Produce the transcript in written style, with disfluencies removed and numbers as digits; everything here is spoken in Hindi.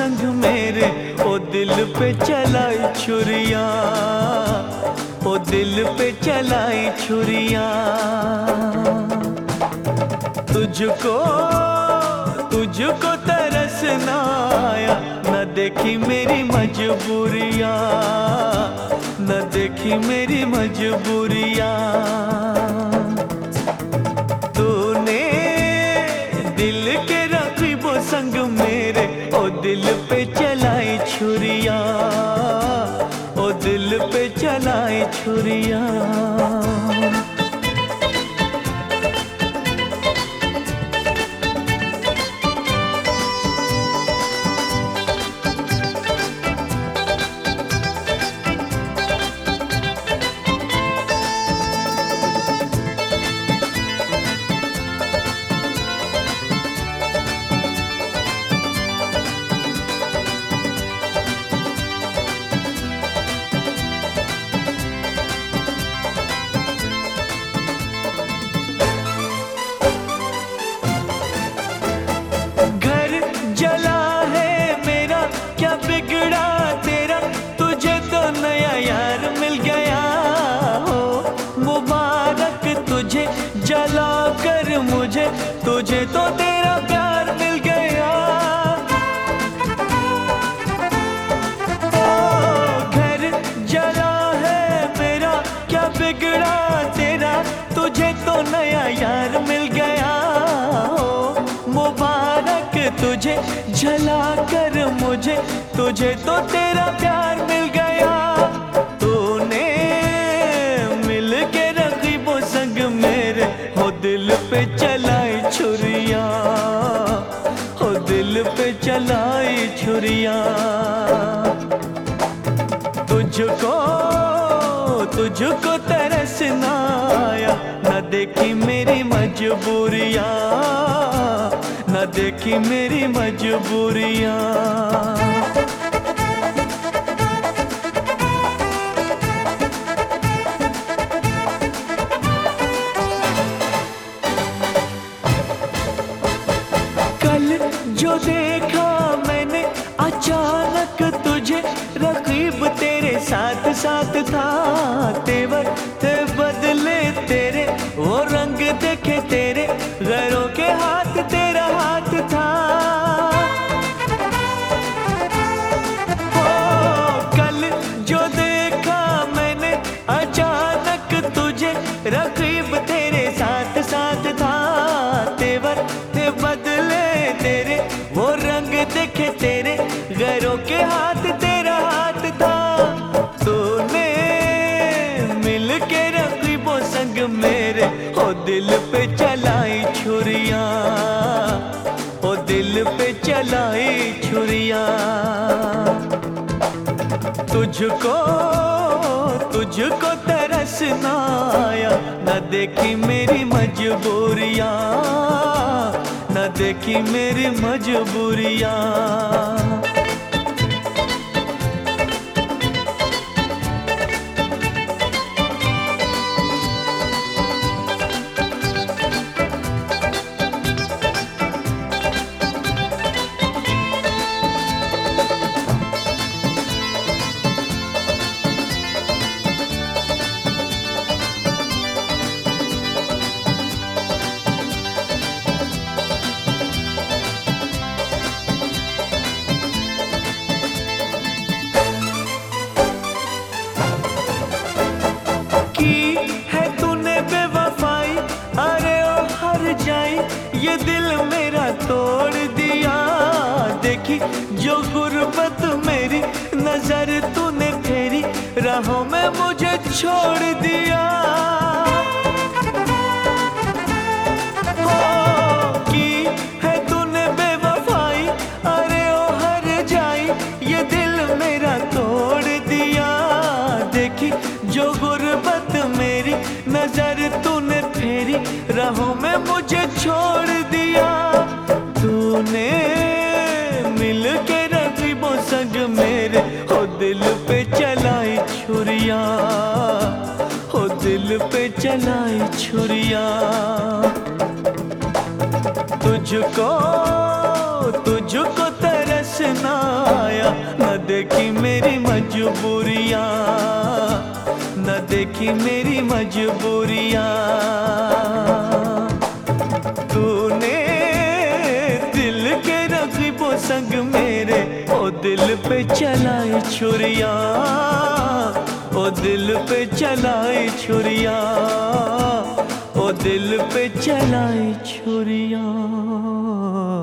संग मेरे, ओ दिल पे चलाई छुरियां, ओ दिल पे चलाई छुरियां। तुझको तुझको तरस ना आया, न देखी मेरी मजबूरियां, न देखी मेरी मजबूरियां। तूने दिल के रकीबों संग मेरे, ओ दिल पे चलाई छुरियां, ओ दिल पे चलाई छुरियां। जला है मेरा क्या बिगड़ा तेरा, तुझे तो नया यार मिल गया हो। मुबारक तुझे जला कर मुझे, तुझे तो तेरा प्यार मिल गया। ओ घर जला है मेरा क्या बिगड़ा तेरा, तुझे तो नया यार मिल गया हो। मुबारक तुझे जला कर मुझे, तुझे तो तेरा प्यार मिल गया। तूने मिल के रकीबों संग मेरे, हो दिल पे चलाई छुरियां, हो दिल पे चलाई छुरियां। तुझको तुझको तरस ना आया, न देखी मेरी मजबूरियां, न देखी मेरी मजबूरियां। कल जो देखा मैंने अचानक तुझे, रकीब तेरे साथ साथ था। तेवर थे बदले तेरे, वो रंग देखे तेरे, गैरों के हाथ तेरा हाथ था। ओ कल जो देखा मैंने अचानक तुझे, रकीब तेरे साथ साथ था। तेवर थे बदले तेरे, वो रंग देखे तेरे, गैरों के हाथ तेरा हाथ था। तूने मिल के रकीबों संग मेरे, ओ दिल पे चलाई छुरियां, ओ दिल पे चलाई छुरियां। तुझको तुझको तरस ना आया, न देखी मेरी मजबूरियां, न देखी मेरी मजबूरियां। ये दिल मेरा तोड़ दिया, देखी जो गुर्बत मेरी, नजर तूने फेरी, राहों में मुझे छोड़ दिया। की है तूने बेवफाई, अरे ओ हर जाई, ये दिल मेरा तोड़ दिया। देखी जो गुर्बत मेरी, नजर तूने फेरी, राहों में मुझे छोड़ दिया। तूने मिल के रकीबों संग मेरे, हो दिल पे चलाई छुरियां, हो दिल पे चलाई छुरियां। तुझको तुझको तरस ना देखी मेरी मजबूरियाँ, न देखी मेरी मजबूरियाँ। तूने दिल के रकीबों संग मेरे ओ दिल पे चलाई छुरियाँ, ओ दिल पे चलाई छुरियाँ, ओ दिल पे चलाई छुरियाँ।